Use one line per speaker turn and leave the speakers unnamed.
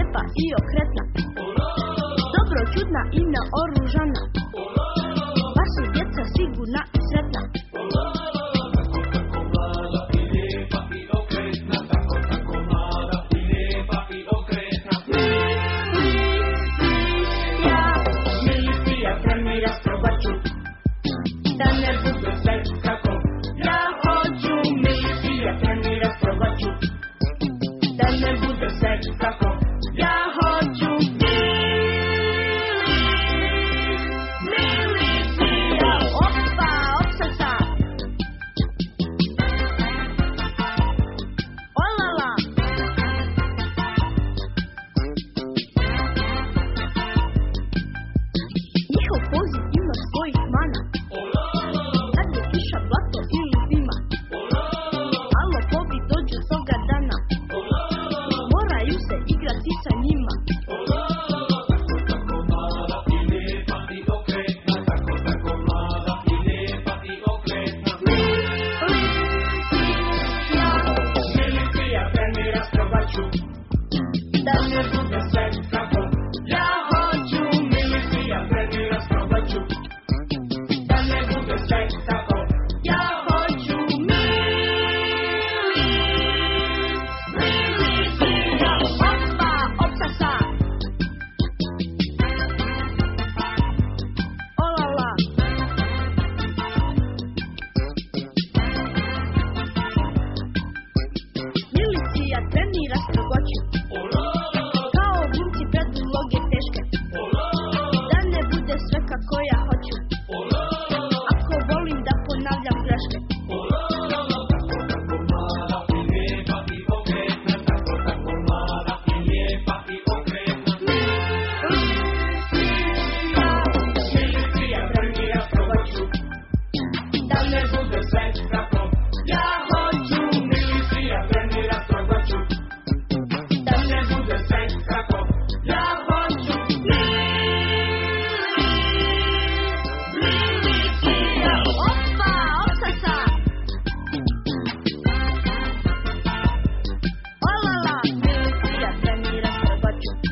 lijepa i okretna, dobro čudna i naoružana, baš su djeca sigurna i sretna. Da ne bude sve kako ja hoću, milicija trenira, probat ću. Da ne bude sve kako ja hoću, milicija, opa, opsasa. Olala. Njihov poziv ima svojih mana, kad je kiša, blato ili zima, a lopovi dođu svoga dana, moraju se igrati sa njima. Milicija trenira, probat ću. Da ne bude sve kako ja hoću, milicija trenira, probat ću. Da ne bude sve kako ja hoću, milicija, opa, opsasa. Olala. Milicija trenira strogoću, kao glumci pred uloge teške. Da ne bude sve kako ja hoću, ako volim da ponavljam greške. Milicija trenira, probat ću. Da ne bude sve kako ja hoću, milicija trenira, probat ću. Da ne bude sve kako ja hoću, milicija, opa, opsasa. Olala, milicija trenira, probat ću.